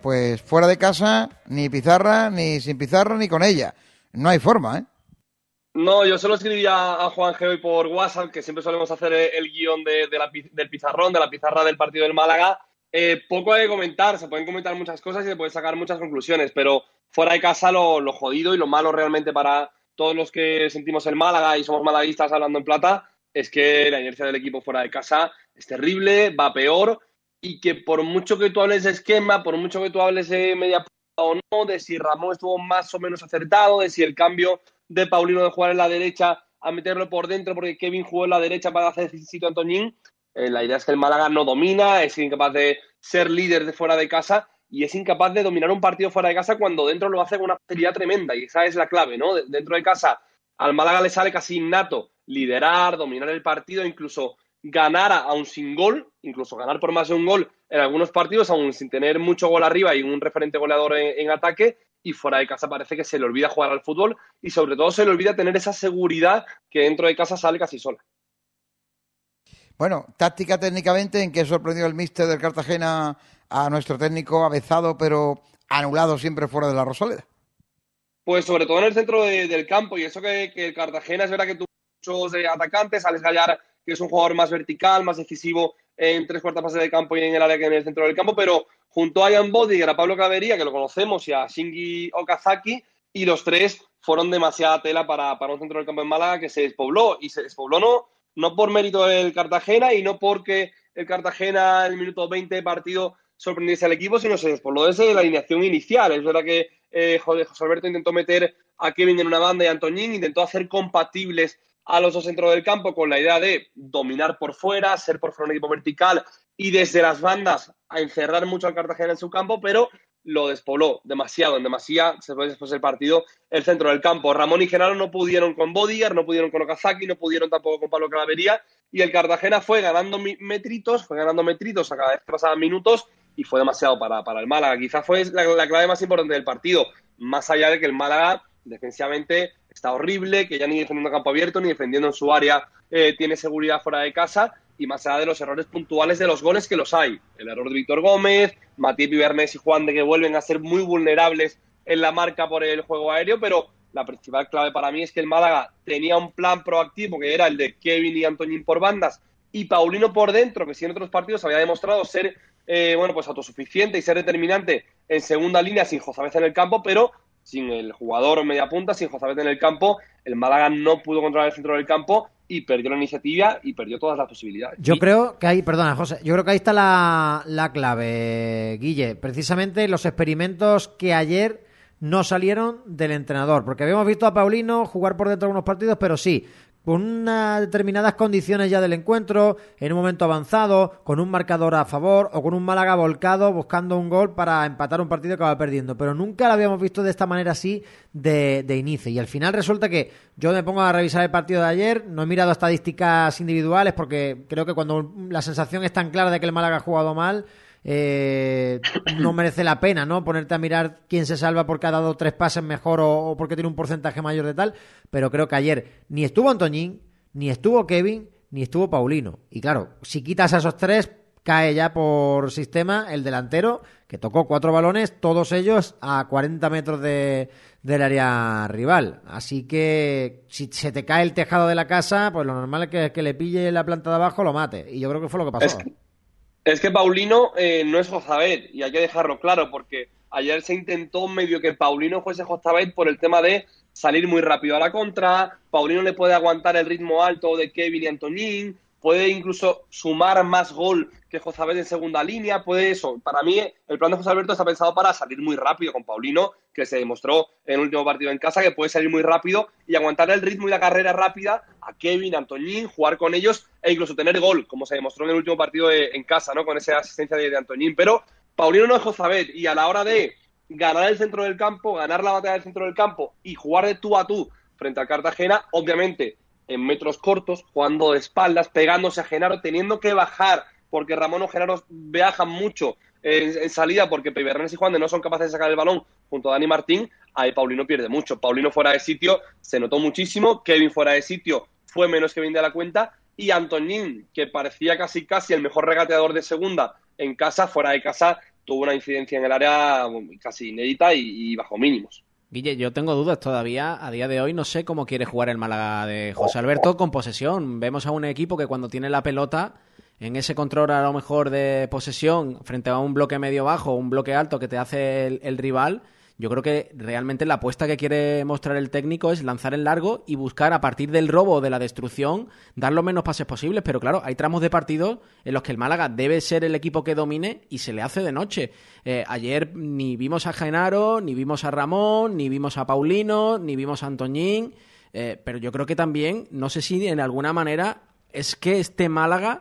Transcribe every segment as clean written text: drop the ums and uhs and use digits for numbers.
pues fuera de casa, ni pizarra, ni sin pizarra, ni con ella. No hay forma, ¿eh? No, yo solo escribí a Juan G hoy por WhatsApp, que siempre solemos hacer el guión del pizarrón, de la pizarra del partido del Málaga. Poco hay que comentar, se pueden comentar muchas cosas y se pueden sacar muchas conclusiones, pero fuera de casa lo jodido y lo malo realmente para todos los que sentimos el Málaga y somos malaguistas hablando en plata es que la inercia del equipo fuera de casa es terrible, va peor, y que por mucho que tú hables de esquema, por mucho que tú hables de media punta o no, de si Ramón estuvo más o menos acertado, de si el cambio de Paulino de jugar en la derecha a meterlo por dentro porque Kevin jugó en la derecha para hacer sitio a Antoñín, la idea es que el Málaga no domina, es incapaz de ser líder de fuera de casa y es incapaz de dominar un partido fuera de casa cuando dentro lo hace con una facilidad tremenda, y esa es la clave, ¿no? Dentro de casa al Málaga le sale casi innato liderar, dominar el partido, incluso ganar aún sin gol, incluso ganar por más de un gol en algunos partidos, aún sin tener mucho gol arriba y un referente goleador en ataque, y fuera de casa parece que se le olvida jugar al fútbol y sobre todo se le olvida tener esa seguridad que dentro de casa sale casi sola. Bueno, táctica técnicamente, ¿en qué sorprendió el míster del Cartagena a nuestro técnico avezado pero anulado siempre fuera de la Rosaleda? Pues sobre todo en el centro del campo, y eso que el Cartagena es verdad que tuvo muchos atacantes, Alex Gallar, que es un jugador más vertical, más decisivo en tres cuartas fases de campo y en el área que en el centro del campo, pero junto a Ian Bodiger, a Pablo Clavería, que lo conocemos, y a Shinji Okazaki, y los tres fueron demasiada tela para un centro del campo en Málaga que se despobló, y se despobló no por mérito del Cartagena y no porque el Cartagena en el minuto 20 de partido sorprendiese al equipo, sino se despobló desde la alineación inicial. Es verdad que José Alberto intentó meter a Kevin en una banda y a Antoñín, intentó hacer compatibles a los dos centros del campo con la idea de dominar por fuera, ser por fuera un equipo vertical y desde las bandas a encerrar mucho al Cartagena en su campo, pero lo despobló demasiado, se fue después del partido el centro del campo. Ramón y Genaro no pudieron con Bodiger, no pudieron con Okazaki, no pudieron tampoco con Pablo Clavería, y el Cartagena fue ganando metritos a cada vez que pasaban minutos, y fue demasiado para el Málaga. Quizá fue la clave más importante del partido, más allá de que el Málaga defensivamente está horrible, que ya ni defendiendo a campo abierto, ni defendiendo en su área tiene seguridad fuera de casa, y más allá de los errores puntuales de los goles, que los hay. El error de Víctor Gómez, Matías Pibernés y Juan de, que vuelven a ser muy vulnerables en la marca por el juego aéreo, pero la principal clave para mí es que el Málaga tenía un plan proactivo, que era el de Kevin y Antoñín por bandas, y Paulino por dentro, que sí en otros partidos había demostrado ser pues autosuficiente y ser determinante en segunda línea sin Jozabez en el campo, pero sin el jugador media punta, sin Jozabez en el campo, el Málaga no pudo controlar el centro del campo y perdió la iniciativa y perdió todas las posibilidades. Yo creo que ahí, perdona José, yo creo que ahí está la clave, Guille, precisamente los experimentos que ayer no salieron del entrenador, porque habíamos visto a Paulino jugar por dentro de algunos partidos, pero sí, con unas determinadas condiciones ya del encuentro, en un momento avanzado, con un marcador a favor o con un Málaga volcado buscando un gol para empatar un partido que va perdiendo, pero nunca lo habíamos visto de esta manera así de inicio, y al final resulta que yo me pongo a revisar el partido de ayer, no he mirado estadísticas individuales porque creo que cuando la sensación es tan clara de que el Málaga ha jugado mal, no merece la pena, ¿no? Ponerte a mirar quién se salva porque ha dado 3 pases mejor o porque tiene un porcentaje mayor de tal, pero creo que ayer ni estuvo Antoñín, ni estuvo Kevin, ni estuvo Paulino. Y claro, si quitas a esos 3, cae ya por sistema el delantero, que tocó 4 balones, todos ellos a 40 metros del área rival. Así que si se te cae el tejado de la casa, pues lo normal es que le pille la planta de abajo, lo mate. Y yo creo que fue lo que pasó. Es que Paulino no es Jozabet, y hay que dejarlo claro, porque ayer se intentó medio que Paulino fuese Jozabet por el tema de salir muy rápido a la contra. Paulino le puede aguantar el ritmo alto de Kevin y Antoñín, puede incluso sumar más gol que Jozabet en segunda línea, puede eso. Para mí, el plan de José Alberto está pensado para salir muy rápido con Paulino, que se demostró en el último partido en casa que puede salir muy rápido y aguantar el ritmo y la carrera rápida a Kevin, a Antoñín, jugar con ellos e incluso tener gol, como se demostró en el último partido en casa, ¿no? Con esa asistencia de Antoñín. Pero Paulino no es Jozabet, y a la hora de ganar el centro del campo, ganar la batalla del centro del campo y jugar de tú a tú frente al Cartagena, obviamente en metros cortos, jugando de espaldas, pegándose a Genaro, teniendo que bajar, porque Ramón o Genaro viajan mucho en salida, porque Pibernés y Juan de no son capaces de sacar el balón junto a Dani Martín, ahí Paulino pierde mucho. Paulino fuera de sitio se notó muchísimo, Kevin fuera de sitio fue menos que bien de la cuenta, y Antoñín, que parecía casi el mejor regateador de segunda en casa, fuera de casa tuvo una incidencia en el área casi inédita y bajo mínimos. Guille, yo tengo dudas todavía. A día de hoy no sé cómo quiere jugar el Málaga de José Alberto con posesión. Vemos a un equipo que cuando tiene la pelota, en ese control a lo mejor de posesión, frente a un bloque medio-bajo, un bloque alto que te hace el rival, yo creo que realmente la apuesta que quiere mostrar el técnico es lanzar en largo y buscar a partir del robo o de la destrucción dar los menos pases posibles. Pero claro, hay tramos de partidos en los que el Málaga debe ser el equipo que domine y se le hace de noche. Ayer ni vimos a Genaro, ni vimos a Ramón, ni vimos a Paulino, ni vimos a Antoñín. Pero yo creo que también, no sé si en alguna manera, es que este Málaga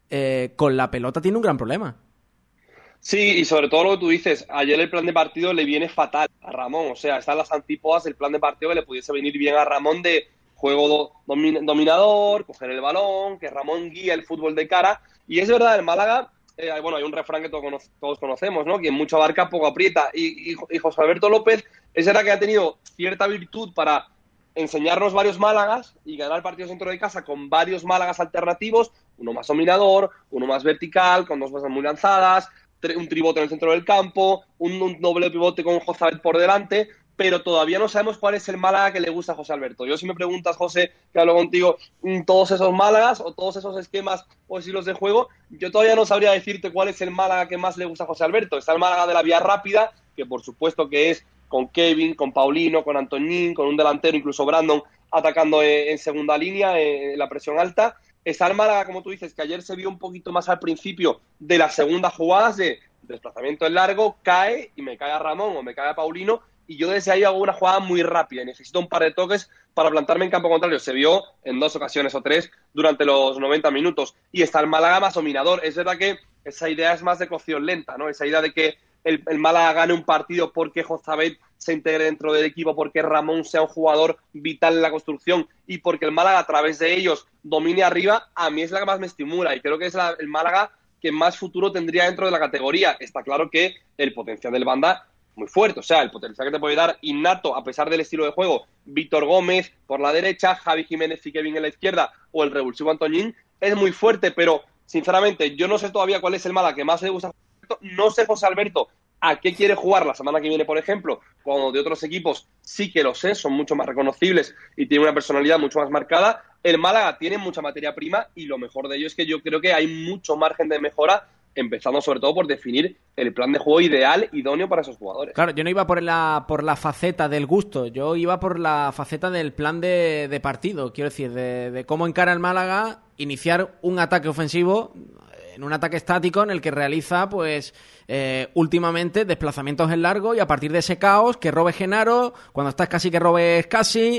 con la pelota tiene un gran problema. Sí, y sobre todo lo que tú dices, ayer el plan de partido le viene fatal a Ramón, o sea, están las antípodas del plan de partido que le pudiese venir bien a Ramón de juego dominador, coger el balón, que Ramón guía el fútbol de cara, y es verdad, el Málaga, bueno, hay un refrán que todos conocemos, ¿no? Quien mucho abarca, poco aprieta, y José Alberto López es verdad que ha tenido cierta virtud para enseñarnos varios Málagas y ganar partidos dentro de casa con varios Málagas alternativos, uno más dominador, uno más vertical, con dos bases muy lanzadas, un tribote en el centro del campo, un doble pivote con Jozabet por delante, pero todavía no sabemos cuál es el Málaga que le gusta a José Alberto. Yo, si me preguntas, José, que hablo contigo, todos esos Málagas o todos esos esquemas o estilos de juego, yo todavía no sabría decirte cuál es el Málaga que más le gusta a José Alberto. Está el Málaga de la vía rápida, que por supuesto que es con Kevin, con Paulino, con Antoñín, con un delantero, incluso Brandon, atacando en segunda línea, en la presión alta. Está el Málaga, como tú dices, que ayer se vio un poquito más al principio de las segundas jugadas de desplazamiento en largo, cae y me cae a Ramón o me cae a Paulino, y yo desde ahí hago una jugada muy rápida y necesito un par de toques para plantarme en campo contrario. Se vio en 2 ocasiones o 3 durante los 90 minutos. Y está el Málaga más dominador. Es verdad que esa idea es más de cocción lenta, ¿no? Esa idea de que el Málaga gane un partido porque Jozabet se integre dentro del equipo, porque Ramón sea un jugador vital en la construcción y porque el Málaga a través de ellos domine arriba, a mí es la que más me estimula y creo que es el Málaga que más futuro tendría dentro de la categoría. Está claro que el potencial del Banda muy fuerte, o sea, el potencial que te puede dar innato a pesar del estilo de juego Víctor Gómez por la derecha, Javi Jiménez y Kevin en la izquierda o el revulsivo Antoñín es muy fuerte, pero sinceramente yo no sé todavía cuál es el Málaga que más le gusta. No sé José Alberto a qué quiere jugar la semana que viene, por ejemplo, cuando de otros equipos sí que lo sé, son mucho más reconocibles y tienen una personalidad mucho más marcada. El Málaga tiene mucha materia prima y lo mejor de ello es que yo creo que hay mucho margen de mejora, empezando sobre todo por definir el plan de juego ideal, idóneo para esos jugadores. Claro, yo no iba por la faceta del gusto, yo iba por la faceta del plan de partido, quiero decir, de cómo encara el Málaga iniciar un ataque ofensivo en un ataque estático en el que realiza, pues, últimamente desplazamientos en largo y a partir de ese caos que robe Genaro, cuando estás casi que robes casi,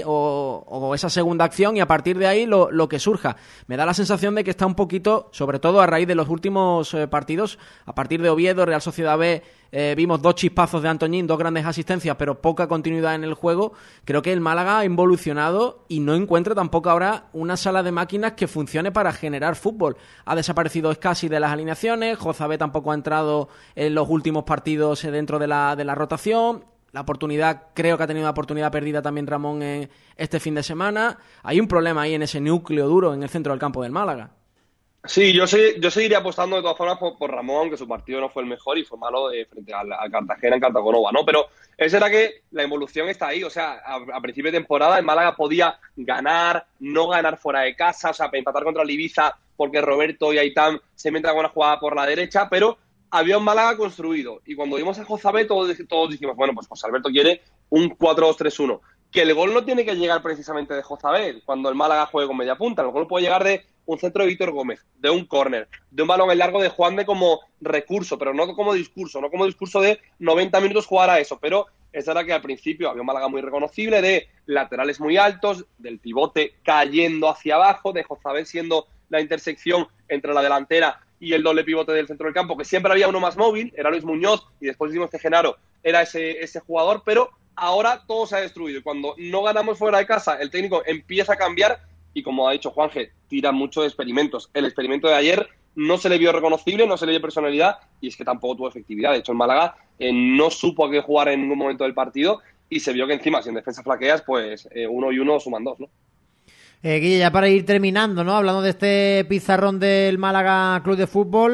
o esa segunda acción y a partir de ahí lo que surja. Me da la sensación de que está un poquito, sobre todo a raíz de los últimos partidos, a partir de Oviedo, Real Sociedad B, vimos 2 chispazos de Antoñín, 2 grandes asistencias, pero poca continuidad en el juego. Creo que el Málaga ha involucionado y no encuentra tampoco ahora una sala de máquinas que funcione para generar fútbol. Ha desaparecido Escasi de las alineaciones, Jozabet tampoco ha entrado en los últimos partidos dentro de la rotación. La oportunidad, creo que ha tenido una oportunidad perdida también Ramón este fin de semana. Hay un problema ahí en ese núcleo duro en el centro del campo del Málaga. Sí, yo seguiría apostando de todas formas por Ramón, aunque su partido no fue el mejor y fue malo frente a Cartagena en Cartagonova, ¿no? Pero es verdad que la evolución está ahí, o sea, a principio de temporada el Málaga podía ganar, no ganar fuera de casa, o sea, empatar contra el Ibiza porque Roberto y Aitán se meten con una jugada por la derecha, pero había un Málaga construido. Y cuando vimos a Jozabet todos dijimos, bueno, pues José Alberto quiere un 4-2-3-1. Que el gol no tiene que llegar precisamente de Jozabet cuando el Málaga juegue con media punta, el gol puede llegar de un centro de Víctor Gómez, de un córner, de un balón en largo de Juan de como recurso, pero no como discurso de 90 minutos jugar a eso. Pero es verdad que al principio había un Málaga muy reconocible, de laterales muy altos, del pivote cayendo hacia abajo, de Jozabet siendo la intersección entre la delantera y el doble pivote del centro del campo, que siempre había uno más móvil, era Luis Muñoz, y después decimos que Genaro era ese jugador, pero ahora todo se ha destruido. Y cuando no ganamos fuera de casa, el técnico empieza a cambiar y, como ha dicho Juanje, tira mucho de experimentos. El experimento de ayer no se le vio reconocible, no se le vio personalidad y es que tampoco tuvo efectividad. De hecho, el Málaga no supo a qué jugar en ningún momento del partido y se vio que encima, si en defensa flaqueas, pues 1 y 1 suman 2, ¿no? Guille, ya para ir terminando, ¿no? Hablando de este pizarrón del Málaga Club de Fútbol,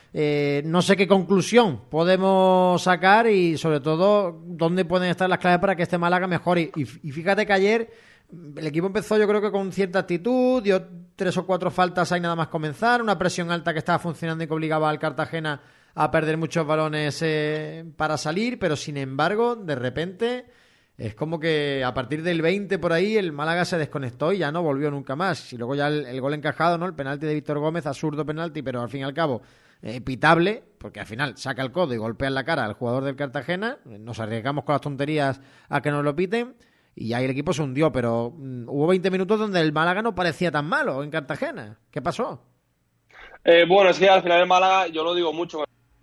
No sé qué conclusión podemos sacar y sobre todo dónde pueden estar las claves para que este Málaga mejore. Y fíjate que ayer el equipo empezó yo creo que con cierta actitud, dio 3 o 4 faltas ahí nada más comenzar, una presión alta que estaba funcionando y que obligaba al Cartagena a perder muchos balones para salir, pero sin embargo de repente es como que a partir del 20 por ahí el Málaga se desconectó y ya no volvió nunca más. Y luego ya el gol encajado, ¿no? El penalti de Víctor Gómez, absurdo penalti, pero al fin y al cabo pitable, porque al final saca el codo y golpea en la cara al jugador del Cartagena. Nos arriesgamos con las tonterías a que nos lo piten y ahí el equipo se hundió, pero hubo 20 minutos donde el Málaga no parecía tan malo en Cartagena. ¿Qué pasó? Bueno, es que al final el Málaga, yo lo digo mucho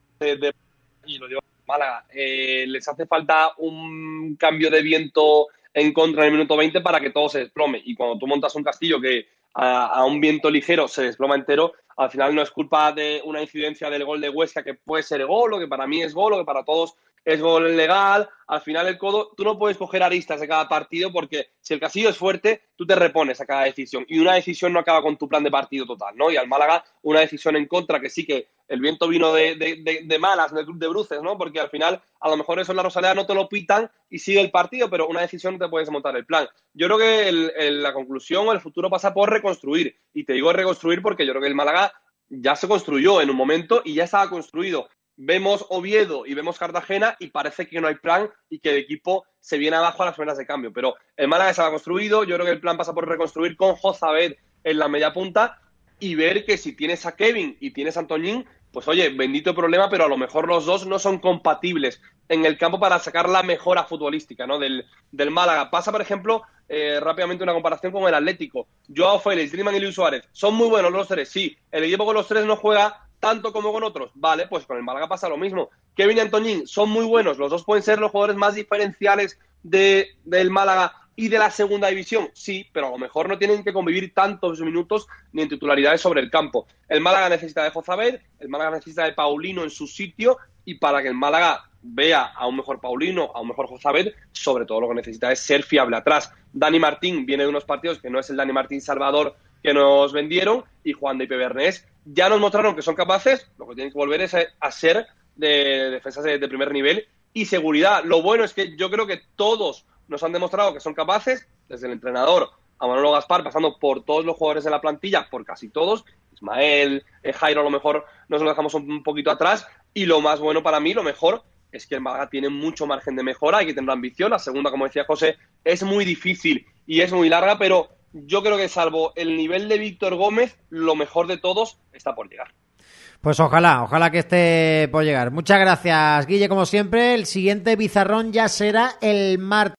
y lo digo Málaga, les hace falta un cambio de viento en contra en el minuto 20 para que todo se desplome. Y cuando tú montas un castillo que a un viento ligero se desploma entero, al final no es culpa de una incidencia del gol de Huesca, que puede ser gol, o que para mí es gol, o que para todos es gol legal. Al final el codo, tú no puedes coger aristas de cada partido porque si el castillo es fuerte, tú te repones a cada decisión. Y una decisión no acaba con tu plan de partido total, ¿no? Y al Málaga una decisión en contra, que sí que el viento vino de malas, de bruces, ¿no? Porque al final, a lo mejor eso en la Rosaleda no te lo pitan y sigue el partido, pero una decisión no te puedes montar el plan. Yo creo que la conclusión o el futuro pasa por reconstruir. Y te digo reconstruir porque yo creo que el Málaga ya se construyó en un momento y ya estaba construido. Vemos Oviedo y vemos Cartagena y parece que no hay plan y que el equipo se viene abajo a las primeras de cambio. Pero el Málaga se ha construido. Yo creo que el plan pasa por reconstruir con Jozabed en la media punta y ver que si tienes a Kevin y tienes a Antoñín, pues oye, bendito problema, pero a lo mejor los dos no son compatibles en el campo para sacar la mejora futbolística, ¿no? del Málaga. Pasa, por ejemplo, rápidamente una comparación con el Atlético. Joao Félix, Griezmann y Luis Suárez, ¿son muy buenos los tres? Sí. ¿El equipo con los tres no juega tanto como con otros? Vale, pues con el Málaga pasa lo mismo. Kevin y Antoñín son muy buenos, los dos pueden ser los jugadores más diferenciales del Málaga y de la segunda división, sí, pero a lo mejor no tienen que convivir tantos minutos ni en titularidades sobre el campo. El Málaga necesita de Jozabed, el Málaga necesita de Paulino en su sitio, y para que el Málaga vea a un mejor Paulino, a un mejor Jozabed, sobre todo lo que necesita es ser fiable atrás. Dani Martín viene de unos partidos que no es el Dani Martín Salvador que nos vendieron, y Juan de Ipe Bernés ya nos mostraron que son capaces. Lo que tienen que volver es a ser de defensas de primer nivel y seguridad. Lo bueno es que yo creo que todos nos han demostrado que son capaces, desde el entrenador a Manolo Gaspar, pasando por todos los jugadores de la plantilla, por casi todos. Ismael, Jairo a lo mejor nos lo dejamos un poquito atrás, y lo más bueno para mí, lo mejor, es que el Málaga tiene mucho margen de mejora, hay que tener ambición. La segunda, como decía José, es muy difícil y es muy larga, pero yo creo que salvo el nivel de Víctor Gómez, lo mejor de todos está por llegar. Pues ojalá que esté por llegar. Muchas gracias, Guille, como siempre. El siguiente bizarrón ya será el martes.